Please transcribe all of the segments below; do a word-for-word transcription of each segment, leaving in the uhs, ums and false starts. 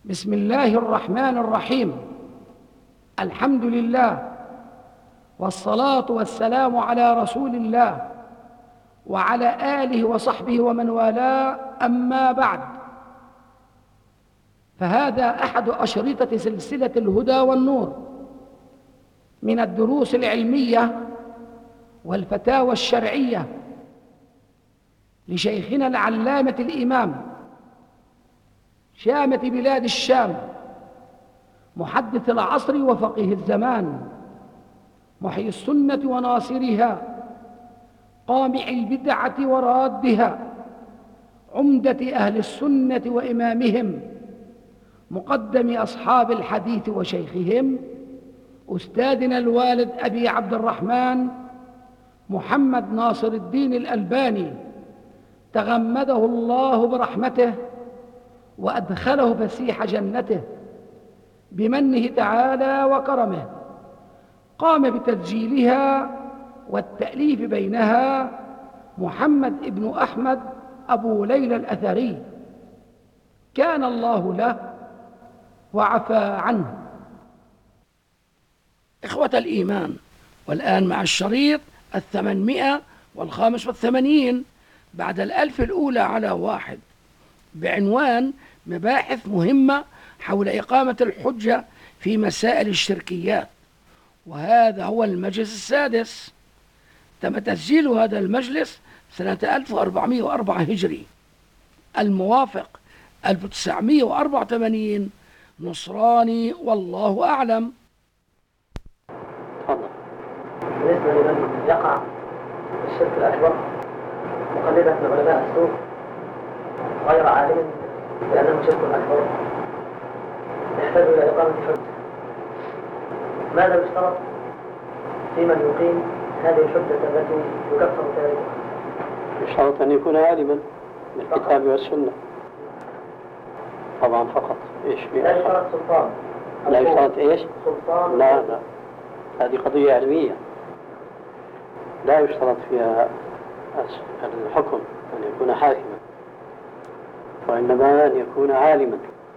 بسم الله الرحمن الرحيم. الحمد لله والصلاة والسلام على رسول الله وعلى آله وصحبه ومن والاه، أما بعد، فهذا أحد أشرطة سلسلة الهدى والنور من الدروس العلمية والفتاوى الشرعية لشيخنا العلامة الإمام شامة بلاد الشام، محدث العصر وفقيه الزمان، محيي السنة وناصرها، قامع البدعة ورادها، عمدة أهل السنة وإمامهم، مقدم أصحاب الحديث وشيخهم، أستاذنا الوالد أبي عبد الرحمن محمد ناصر الدين الألباني، تغمده الله برحمته وأدخله فسيح جنته بمنه تعالى وكرمه. قام بتسجيلها والتأليف بينها محمد ابن أحمد أبو ليلى الأثري، كان الله له وعفى عنه. إخوة الإيمان، والآن مع الشريط الثمانمائة والخامس والثمانين بعد الألف الأولى على واحد، بعنوان مباحث مهمة حول إقامة الحجة في مسائل الشركيات، وهذا هو المجلس السادس. تم تسجيل هذا المجلس سنة ألف وأربعمائة وأربعة هجري، الموافق ألف وتسعمائة وأربعة وثمانين نصراني، والله أعلم. بالنسبة لمن يقع في الشرك الأكبر مقلدا من علماء السوء غير عالم بأنه شرك أكبر، يحتاج إلى إقامة حجة. ماذا يشترط في من يقيم هذه الحجة التي يكفر تاركها؟ يشترط أن يكون عالما بالكتاب والسنة طبعا فقط. إيش لا يشترط سلطان؟ لا يشترط إيش؟ سلطان؟ لا لا، هذه قضية علمية لا يشترط فيها الحكم أن يكون حاكما، وإنما أن يكون عالما،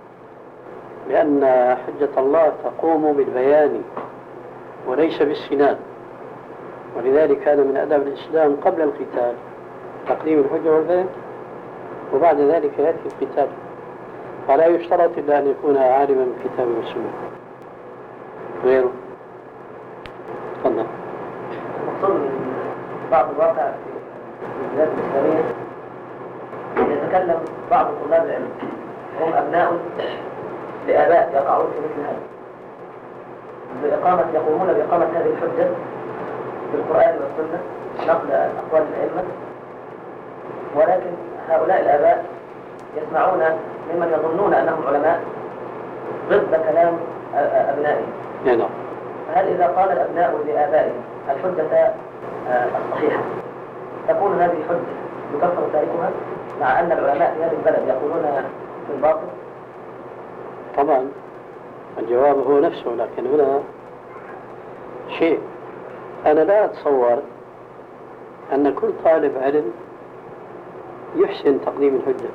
لأن حجة الله تقوم بالبيان وليس بالسنان، ولذلك كان من أداب الإسلام قبل القتال تقديم الحجة والبيان، وبعد ذلك يأتي القتال، فلا يشترط إلا أن يكون عالما بالكتاب والسنة غيره. تفضل. المقصود من بعض الواقع في البلاد الإسلامية يتكلم بعض طلاب العلم هم أبناء لآباء يقعون في مثل هذا بإقامة يقومون بإقامة هذه الحجة بالقرآن والسنة، نقل أقوال الأئمة، ولكن هؤلاء الآباء يسمعون ممن يظنون أنهم علماء ضد كلام أبنائهم. نعم. فهل إذا قال الأبناء لآبائهم الحجة الصحيحة تكون هذه حجة يكفر تاركها مع أن العلماء في هذه البلد يقولون بالباطل؟ طبعا الجواب هو نفسه، لكن هنا شيء أنا لا أتصور أن كل طالب علم يحسن تقديم الحجة،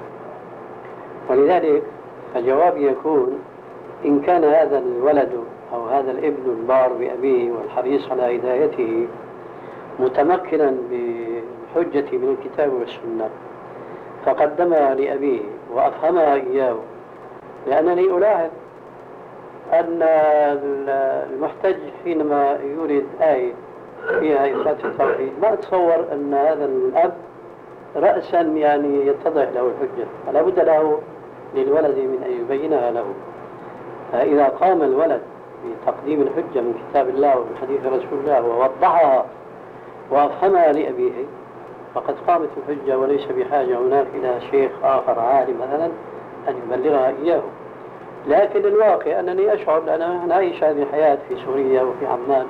ولذلك فجوابي يكون إن كان هذا الولد أو هذا الابن البار بأبيه والحريص على هدايته متمكنا بالحجة من الكتاب والسنة فقدمها لأبيه وأفهمها إياه، لأنني ألاحظ أن المحتج حينما يريد آية فيها إثبات التوحيد ما أتصور أن هذا الأب رأسا يعني يتضح له الحجة، فلا بد له للولد من أن يبينها له. فإذا قام الولد بتقديم الحجة من كتاب الله ومن حديث رسول الله ووضحها وأفهمها لأبيه فقد قامت الحجة، وليس بحاجة هناك إلى شيخ آخر عالم مثلا أن يبلغها إياه. لكن الواقع أنني أشعر، لأن نعيش هذه الحياة في سوريا وفي عمان،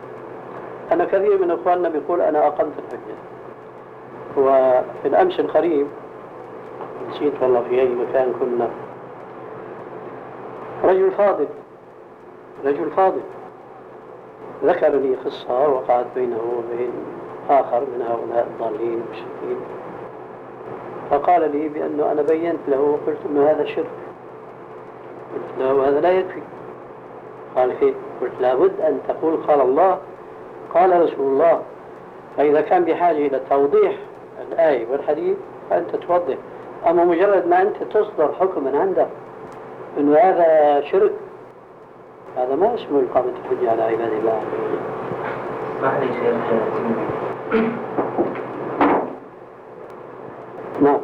أن كثير من إخواننا بيقول أنا أقمت الحجة. وفي الأمس القريب نسيت والله في أي مكان كنا، رجل فاضل رجل فاضل ذكر لي قصة وقعت بينه وبين آخر من هؤلاء الضالين المشركين، فقال لي بأنه أنا بينت له وقلت أنه هذا شرك، قلت له هذا لا يكفي. قال كيف؟ قلت لابد أن تقول قال الله قال رسول الله، فإذا كان بحاجة إلى توضيح الآية والحديث فأنت توضح. أما مجرد ما أنت تصدر حكم من عندك إنه هذا شرك، هذا ما اسمه إقامة الحجة على عباد الله. اسمح لي شيخ. نعم.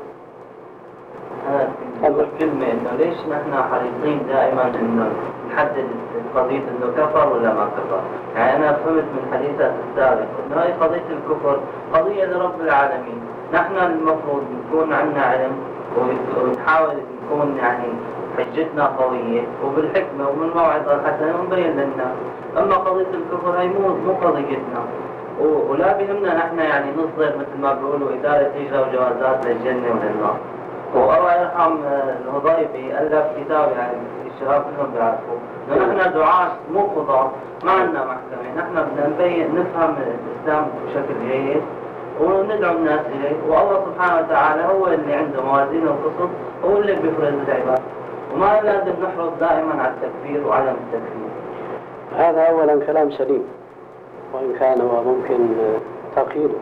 أنا كلمة إنه ليش نحن حريصين دائما إنه نحدد قضية إنه كفر ولا ما كفر؟ يعني أنا فهمت من حديثات السابق إنه هاي قضية الكفر قضية لرب العالمين، نحن المفروض نكون عندنا علم ونحاول نكون يعني حجتنا قوية وبالحكمة ومن الموعظة الحسنة ونبين للناس. أما قضية الكفر هاي مو مو قضيتنا، ولا بهمنا نحن يعني نصدر مثل ما بيقولوا إدارة هجرة وجوازات للجنة وللنار. والله يرحم الهضيبي ألف كتاب يعني الشباب كلهم بيعرفوا إنه نحن دعاة مو قضاة، ما عندنا محكمة، نحن بدنا نبين نفهم الإسلام بشكل جيد وندعو الناس إليه، والله سبحانه وتعالى هو اللي عنده موازين القسط، هو اللي بيفرض العباد، وما لازم نحرص دائما على التكفير وعدم التكفير. هذا أولا كلام سليم، وإن كان هو ممكن تقييده.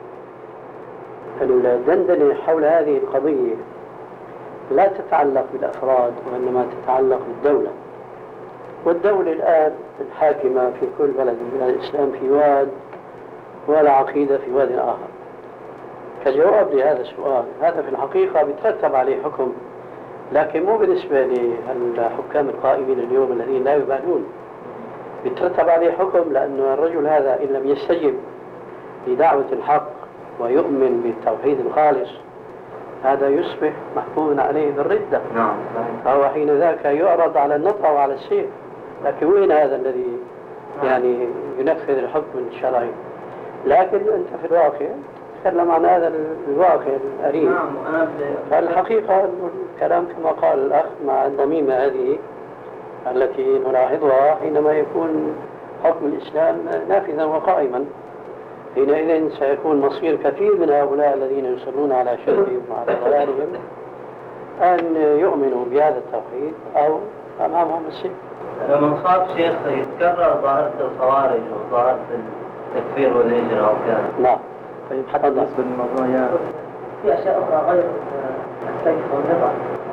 الدندنة حول هذه القضية لا تتعلق بالأفراد وإنما تتعلق بالدولة، والدولة الآن الحاكمة في كل بلد من الإسلام في واد والعقيدة في واد آخر. كجواب لهذا السؤال، هذا في الحقيقة بيترتب عليه حكم، لكن مو بالنسبة للحكام القائمين اليوم الذين لا يبالون. بيترتب عليه حكم لأنه الرجل هذا إن لم يستجب لدعوة الحق ويؤمن بالتوحيد الخالص هذا يصبح محكوما عليه بالردة. نعم. فهو حين ذاك يعرض على النطع وعلى السيف. لكن وين هذا الذي يعني ينفذ الحكم الشرعي؟ لكن أنت في الواقع تتكلم عن هذا الواقع الأليم. نعم. فالحقيقة الكلام كما قال الأخ مع الضميمة هذه التي نلاحظها حينما يكون حكم الإسلام نافذا وقائما، حينئذ سيكون مصير كثير من هؤلاء الذين يصرون على شركهم وعلى ضلالهم أن يؤمنوا بهذا التوحيد أو أمامهم السيف. لما نخاف شيخ يتكرر ظاهرة الخوارج وظاهرة التكفير والهجرة وكذا. نعم. طيب حتى بالنسبة للموضوع في أشياء أخرى غير السيف والنظر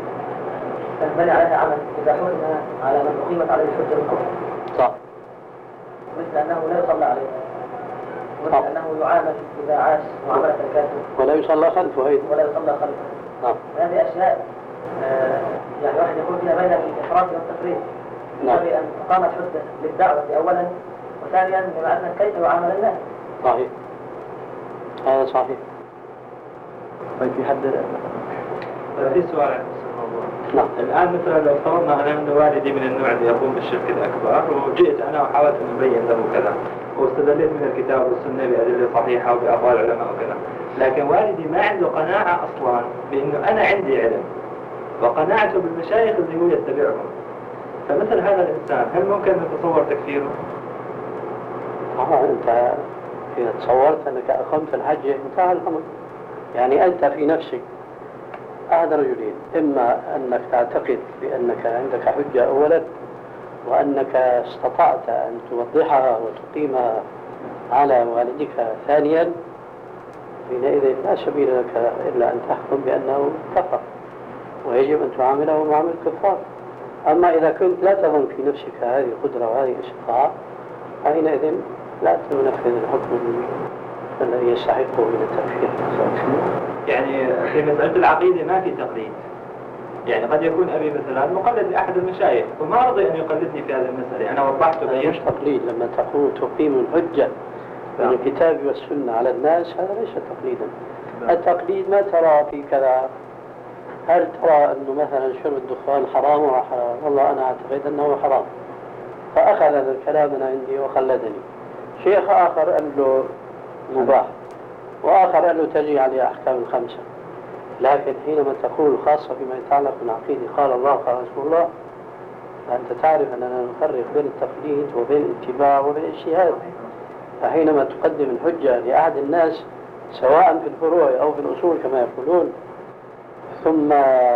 تنبني عليها عمل إذا حكم على من أقيمت عليه الحجة بالكفر. صح. مثل أنه لا يصلى عليه، مثل أنه يعامل إذا عاش معاملة الكافر ولا يصلى خلفه أيضا. ولا يصلى خلفه. نعم. هذه أشياء آه يعني واحد يكون فيها بين الإفراط والتفريط. نعم. ينبغي أن تقامت حجة للدعوة أولا، وثانيا بمعنى كيف يعامل الناس. صحيح. هذا صحيح. طيب في حد في سؤال عن نفس الموضوع. نعم. الآن مثلا لو افترضنا أنا عند والدي من النوع اللي يقوم بالشرك الأكبر، وجئت أنا وحاولت أن أبين له كذا، واستدلت من الكتاب والسنة بأدلة صحيحة وبأقوال العلماء وكذا، لكن والدي ما عنده قناعة أصلا بأنه أنا عندي علم، وقناعته بالمشايخ اللي هو يتبعهم، فمثل هذا الإنسان هل ممكن نتصور تكفيره؟ طبعا أنت إذا تصورت أنك أقمت الحجة انتهى الأمر. يعني أنت في نفسك أحد رجلين، إما أنك تعتقد بأنك عندك حجة أولا وأنك استطعت أن توضحها وتقيمها على والدك ثانيا، حينئذ لا سبيل لك إلا أن تحكم بأنه كفر ويجب أن تعامله معاملة الكفار. أما إذا كنت لا تظن في نفسك هذه القدرة وهذه الاستطاعة حينئذ لا تنفذ الحكم الذي يستحقه من التكفير. يعني في مسألة العقيدة ما في تقليد، يعني قد يكون أبي مثلا مقلد لأحد المشايخ وما رضي أن يقلدني في هذه المسألة، أنا وضحت هذا مش تقليد. لما تقول تقيم الحجة من الكتاب والسنة على الناس هذا ليس تقليدا. التقليد ما ترى في كذا، هل ترى أنه مثلا شرب الدخان حرام وحرام؟ والله أنا أعتقد أنه حرام، فأخذ هذا الكلام من عندي وخلدني. شيخ آخر قال له مباح، وآخر قال له تجي عليه أحكام الخمسة. لكن حينما تقول خاصة فيما يتعلق بالعقيدة قال الله قال رسول الله، فأنت تعرف أننا نفرق بين التقليد وبين الاتباع وبين الاجتهاد. فحينما تقدم الحجة لأحد الناس سواء في الفروع أو في الأصول كما يقولون، ثم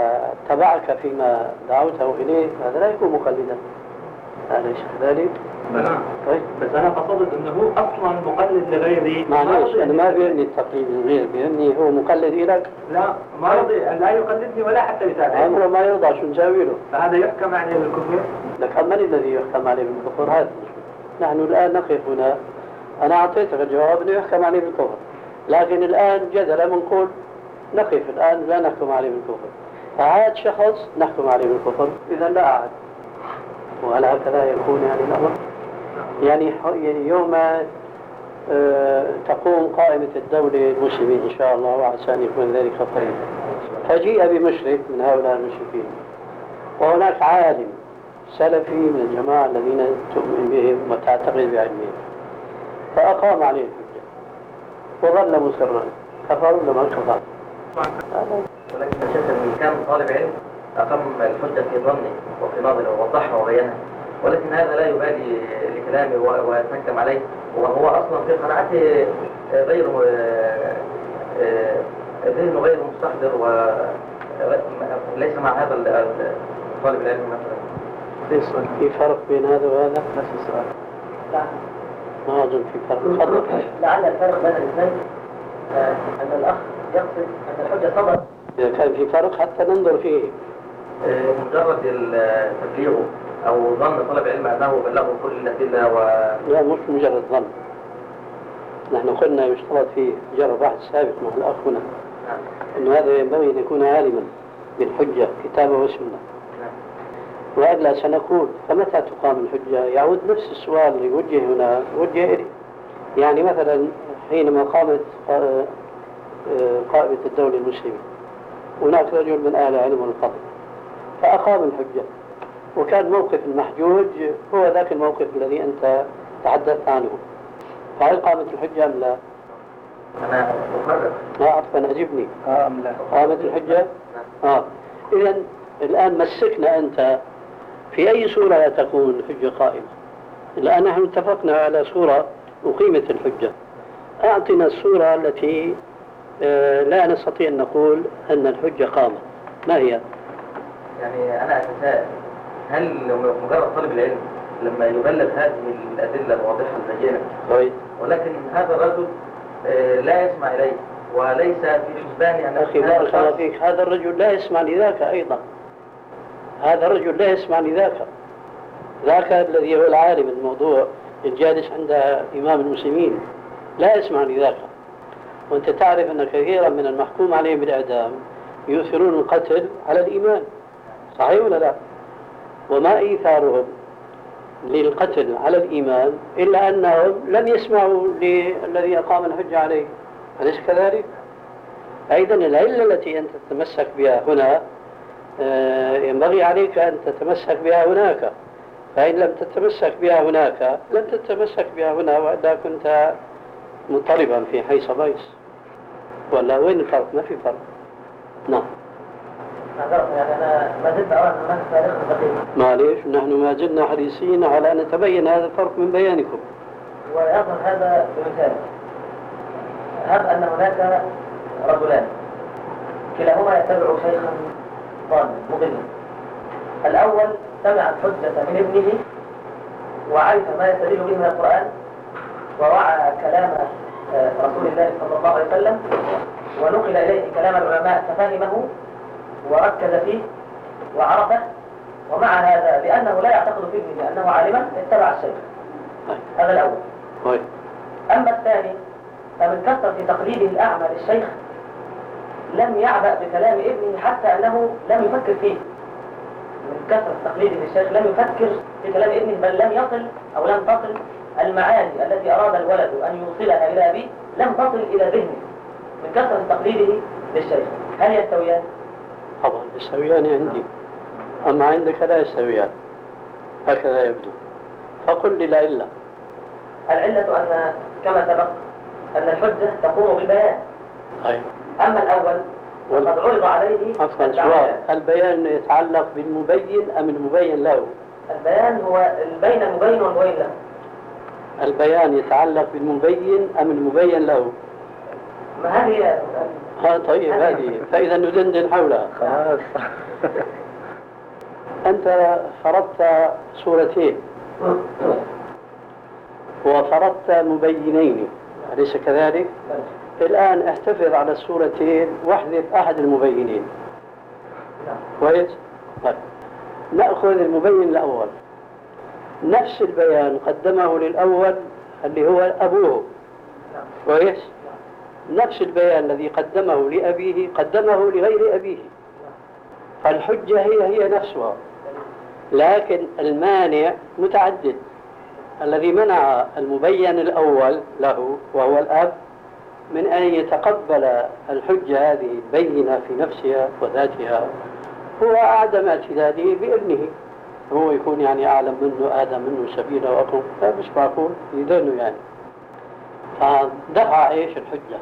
تبعك فيما دعوته إليه هذا لا يكون مقلدا. أليس كذلك؟ نعم. طيب. بس أنا قصدت أنه أصلا مقلد لغيري. معليش أنا ما بيعني التقليد الغير، بيعني هو مقلد لك. لا ما رضي لا يقلدني ولا حتى يتابعني. عمره ما يرضى، شو نساوي له؟ فهذا يحكم عليه بالكفر. لك من الذي يحكم عليه بالكفر؟ هذا نحن الآن نقف هنا، أنا أعطيتك الجواب أنه يحكم عليه بالكفر، لكن الآن جدلا بنقول نقف الآن لا نحكم عليه بالكفر، فعاد شخص نحكم عليه بالكفر، إذا لا أعد. وهل هكذا يكون يعني الأمر؟ يعني يعني يوم أه تقوم قائمة الدولة المسلمين إن شاء الله، وعسى أن يكون ذلك قريبا، فجيء بمشرك من هؤلاء المشركين، وهناك عالم سلفي من الجماعة الذين تؤمن بهم وتعتقد بعلمهم، فأقام عليه الحجة وظل مصرا، كفر ولا ما كفر؟ ولكن شيخ إن كان طالب علم أقام الحجة في ظنه وفي نظره ووضحها وبينها، ولكن هذا لا يبالي لكلامه ويتحكم عليه، وهو أصلا في قناعته غير ذهنه غير مستحضر وليس مع هذا الطالب العلم مثلا. في فرق بين هذا وهذا؟ نفس السؤال. لا ما أظن في فرق. تفضل. لعل الفرق بين الاثنين أن الأخ يقصد أن الحجة صدر. إذا كان في فرق حتى ننظر فيه. مجرد التبليغ أو ظن طلب علم أنه بلغه كل الأدلة و... لا مش مجرد ظن. نحن قلنا يشترط فيه جرب واحد سابق مع الأخ هنا أنه هذا ينبغي أن يكون عالما بالحجة كتابه وسنة. وأجل سنقول فمتى تقام الحجة؟ يعود نفس السؤال اللي وجه هنا وجه إلي. يعني مثلا حينما قامت قائمة الدولة المسلمة هناك رجل من أهل العلم والفضل فأقام الحجة، وكان موقف المحجوج هو ذاك الموقف الذي أنت تحدثت عنه، فهل قامت الحجة أم لا؟ أنا أفرق. لا عفوا أجبني. آه أم لا؟ قامت الحجة؟ آه. إذن الآن مسكنا أنت في أي صورة تكون الحجة قائمة؟ الآن نحن اتفقنا على صورة أقيمت الحجة، أعطنا الصورة التي آه لا نستطيع أن نقول أن الحجة قامت، ما هي؟ يعني أنا أتساءل هل مجرد طالب العلم لما يبلغ هذه الأدلة الواضحة البينة ولكن هذا الرجل آه لا يسمع إليه وليس في حسبان يعني أخي بارك الله فيك، هذا الرجل لا يسمع لذاك أيضا، هذا الرجل لا يسمع لذاك، ذاك الذي هو العالم الموضوع الجالس عند إمام المسلمين لا يسمع لذاك. وأنت تعرف أن كثيرا من المحكوم عليهم بالإعدام يؤثرون القتل على الإيمان، صحيح ولا لا؟ وما إيثارهم للقتل على الإيمان إلا أنهم لم يسمعوا للذي أقام الحجة عليه، أليس كذلك؟ أيضا العلة التي أنت تتمسك بها هنا ينبغي عليك أن تتمسك بها هناك، فإن لم تتمسك بها هناك لن تتمسك بها هنا، وإلا كنت مضطربا في حيث بيس. ولا وين الفرق؟ ما في فرق. نعم. يعني أنا ما زلت أرى أن هناك فارق دقيق. معليش نحن ما زلنا حريصين على أن نتبين هذا الفرق من بيانكم. ويظهر هذا بمثال، هب أن هناك رجلان كلاهما يتبع شيخا ضالا مضلا، الأول سمع الحجة من ابنه وعرف ما يستدل به من القرآن ووعى كلام رسول الله صلى الله عليه وسلم ونقل إليه كلام العلماء ففهمه وركز فيه وعرفه، ومع هذا لأنه لا يعتقد في ابنه أنه عالما اتبع الشيخ. هذا الأول. أما الثاني فمن كثرة تقليده الأعمى للشيخ لم يعبأ بكلام ابنه حتى أنه لم يفكر فيه، من كثرة تقليده للشيخ لم يفكر في كلام ابنه، بل لم يصل أو لم تصل المعاني التي أراد الولد أن يوصلها إلى أبيه لم تصل إلى ذهنه من كثرة تقليده للشيخ. هل يستويان؟ طبعا يستويان عندي، أما عندك لا يستويان، هكذا يبدو. فقل لي العلة. العلة أن كما سبق أن الحجة تقوم بالبيان. أيوة. أما الأول وقد عرض عليه عفوا سؤال، البيان يتعلق بالمبين أم المبين له؟ البيان هو بين المبين والمبين له. البيان يتعلق بالمبين أم المبين له؟ ما هذه ها طيب هذه فإذا ندندن حولها. خلاص. أنت فرضت صورتين وفرضت مبينين، أليس كذلك؟ الآن احتفظ على الصورتين واحذف أحد المبينين. كويس؟ طيب نأخذ المبين الأول. نفس البيان قدمه للأول اللي هو أبوه. كويس؟ نفس البيان الذي قدمه لأبيه قدمه لغير أبيه، فالحجة هي هي نفسها، لكن المانع متعدد. الذي منع المبين الأول له وهو الأب من أن يتقبل الحجة هذه البينة في نفسها وذاتها هو أعدم اعتداده بابنه، هو يكون يعني أعلم منه آدم منه سبيله وأقوم، لا مش معقول يدونه يعني، فدفع إيش الحجة.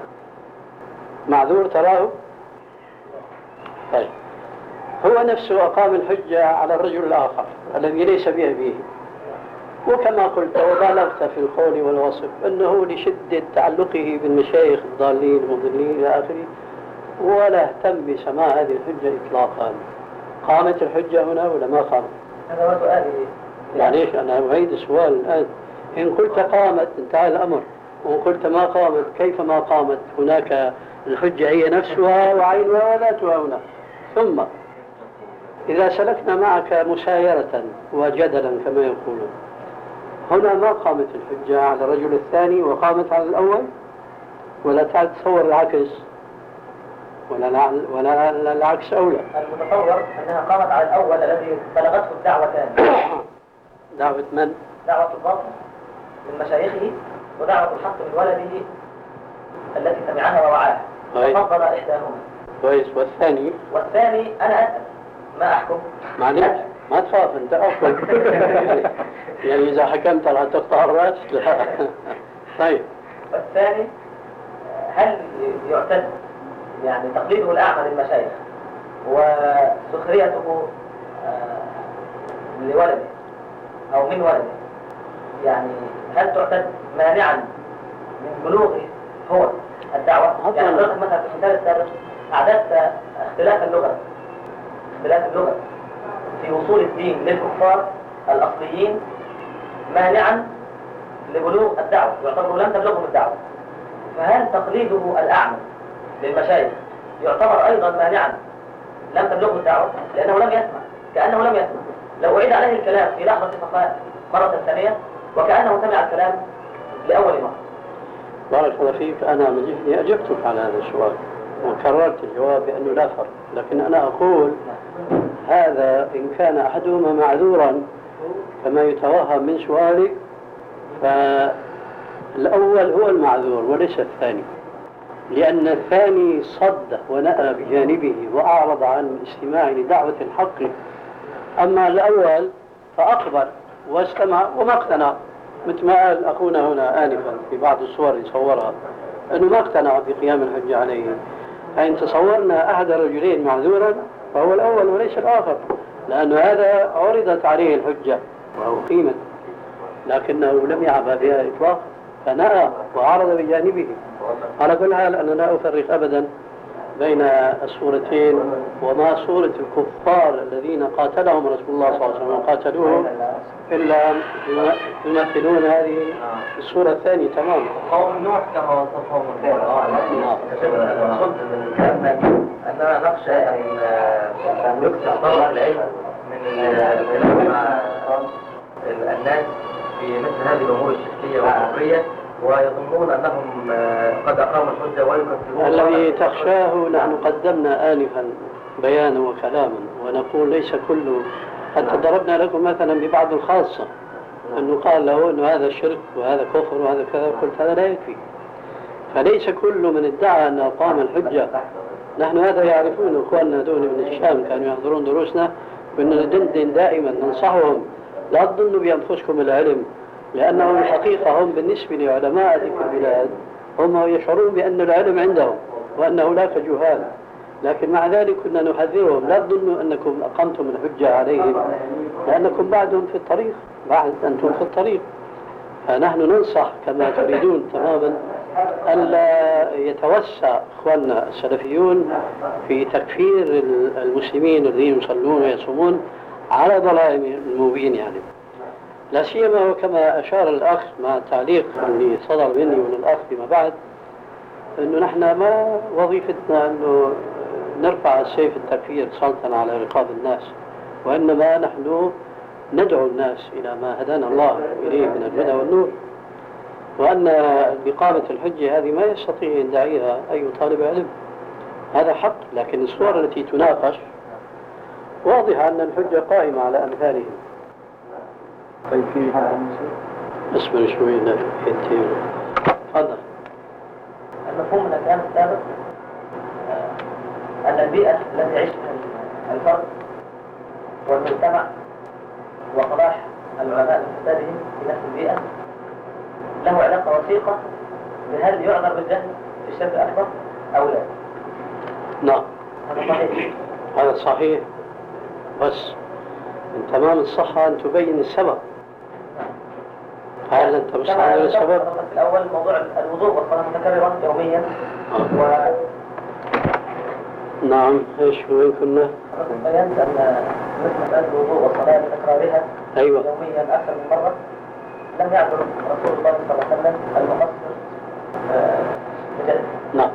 معذور تراه؟ طيب هو نفسه أقام الحجة على الرجل الآخر الذي ليس بأبيه، وكما قلت وبالغت في القول والوصف أنه لشدة تعلقه بالمشايخ الضالين المضلين إلى آخره ولا اهتم بسماع هذه الحجة إطلاقا. قامت الحجة هنا ولا ما قامت؟ هذا هو سؤالي. معليش أنا أعيد السؤال الآن. إن قلت قامت انتهى الأمر، وإن قلت ما قامت كيف ما قامت؟ هناك الحجة هي نفسها وعينها وذاتها هنا. ثم إذا سلكنا معك مسايرة وجدلا كما يقولون، هنا ما قامت الحجة على الرجل الثاني وقامت على الأول، ولا تتصور العكس، ولا ولا العكس أولى. المتصور أنها قامت على الأول الذي بلغته الدعوتان. دعوة من؟ دعوة الباطل من مشايخه ودعوة الحق من ولده التي سمعها ووعاها، ففضل إحداهما. كويس. والثاني؟ والثاني أنا أسأل ما أحكم. معلش ما تخاف أنت أفضل. يعني إذا حكمت راح تقطع الرأس. لا. طيب. والثاني هل يعتد يعني تقليده الأعمى للمشايخ وسخريته لولده أو من ولده، يعني هل تعتد مانعا من بلوغه هو الدعوة؟ يعني حضرتك مثلا في المثال السابق أعددت اختلاف اللغة اختلاف اللغة في وصول الدين للكفار الأصليين مانعا لبلوغ الدعوة، يعتبر لم تبلغهم الدعوة. فهل تقليده الأعمى للمشايخ يعتبر أيضا مانعا لم تبلغه الدعوة؟ لأنه لم يسمع، كأنه لم يسمع. لو أعيد عليه الكلام في لحظة صفاء مرة ثانية وكأنه سمع الكلام لأول مرة. بارك الله فيك. أنا من جهتي أجبتك على هذا السؤال وكررت الجواب بأنه لا فرق، لكن أنا أقول هذا إن كان أحدهما معذورا كما يتوهم من سؤالك فالأول هو المعذور وليس الثاني، لأن الثاني صد ونأى بجانبه وأعرض عن الاستماع لدعوة الحق، أما الأول فأقبل واستمع وما اقتنع، مثل ما قال أخونا هنا آنفا في بعض الصور اللي صورها أنه ما اقتنع بقيام الحجة عليه. فإن تصورنا أحد الرجلين معذورا فهو الأول وليس الآخر، لأن هذا عرضت عليه الحجة وأقيمت لكنه لم يعبأ بها إطلاقا فنأى وعرض بجانبه. على كل حال أنا لا أفرق أبدا بين الصورتين، وما صورة الكفار الذين قاتلهم رسول الله صلى الله عليه وسلم وقاتلوهم إلا يمثلون هذه الصورة الثانية تماما. قوم نوح كما وصفهم أننا نخشى أن يكسر طلع العلم من الناس في مثل هذه الأمور الشركية والكفرية ويظنون أنهم قد أقاموا الحجة ويكفرون. الذي تخشاه نحن قدمنا آنفا بيانا وكلاما ونقول ليس كل، حتى ضربنا لكم مثلا ببعض الخاصة أنه قال له أنه هذا شرك وهذا كفر وهذا كذا، قلت هذا لا يكفي. فليس كل من ادعى أن أقام الحجة، نحن هذا يعرفون إخواننا دون من الشام كانوا يحضرون دروسنا، كنا ندندن دائما ننصحهم لا تظنوا بأنفسكم العلم، لأنهم الحقيقة هم بالنسبة لعلماء تلك البلاد هم يشعرون بأن العلم عندهم وأن هناك جهال، لكن مع ذلك كنا نحذرهم لا تظنوا أنكم أقمتم الحجة عليهم لأنكم بعدهم في الطريق، بعد أنتم في الطريق. فنحن ننصح كما تريدون تماما ألا يتوسع إخواننا السلفيون في تكفير المسلمين الذين يصلون ويصومون على ضلال المبين، يعني لا سيما وكما أشار الأخ مع التعليق اللي صدر مني ومن الأخ فيما بعد، أنه نحن ما وظيفتنا أنه نرفع السيف التكفير سلطا على رقاب الناس، وإنما نحن ندعو الناس إلى ما هدانا الله إليه من الهدى والنور، وأن بإقامة الحجة هذه ما يستطيع يدعيها أي طالب علم، هذا حق، لكن الصور التي تناقش واضحة أن الحجة قائمة على أمثالهم. طيب في اسمع شوي لا ينتهي. تفضل. المفهوم من الكلام السابق أن البيئة التي يعيش فيها الفرد والمجتمع وقباح العلماء لفسادهم في نفس البيئة له علاقة وثيقة بهل يعذر بالجهل في الشرك الأكبر أو لا؟ نعم، هذا صحيح. هذا صحيح، بس من تمام الصحة أن تبين السبب. هل أنت مستعد للسبب؟ في الأول موضوع الوضوء والصلاة متكررة يوميا و... نعم، ايش وين كنا؟ بينت أن مثل مسألة الوضوء والصلاة بتكرارها أيوة. يوميا أكثر من مرة لم يعذر رسول الله صلى الله عليه وسلم المقصر بجد. نعم.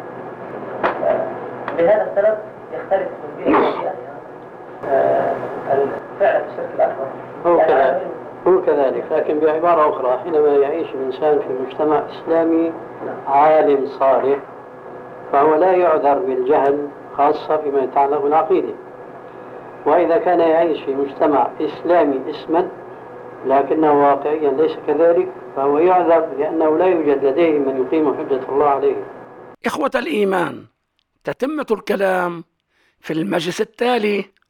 لهذا السبب يختلف من بيئة إلى بيئة الفعل في الشرك الأكبر. هو كذلك، هو كذلك، لكن بعبارة أخرى حينما يعيش الإنسان في مجتمع إسلامي عالم صالح فهو لا يعذر بالجهل، خاصة فيما يتعلق بالعقيدة. وإذا كان يعيش في مجتمع إسلامي اسما لكنه واقعيا ليس كذلك فهو يعذر لأنه لا يوجد لديه من يقيم حجة الله عليه. إخوة الإيمان، تتمة الكلام في المجلس التالي.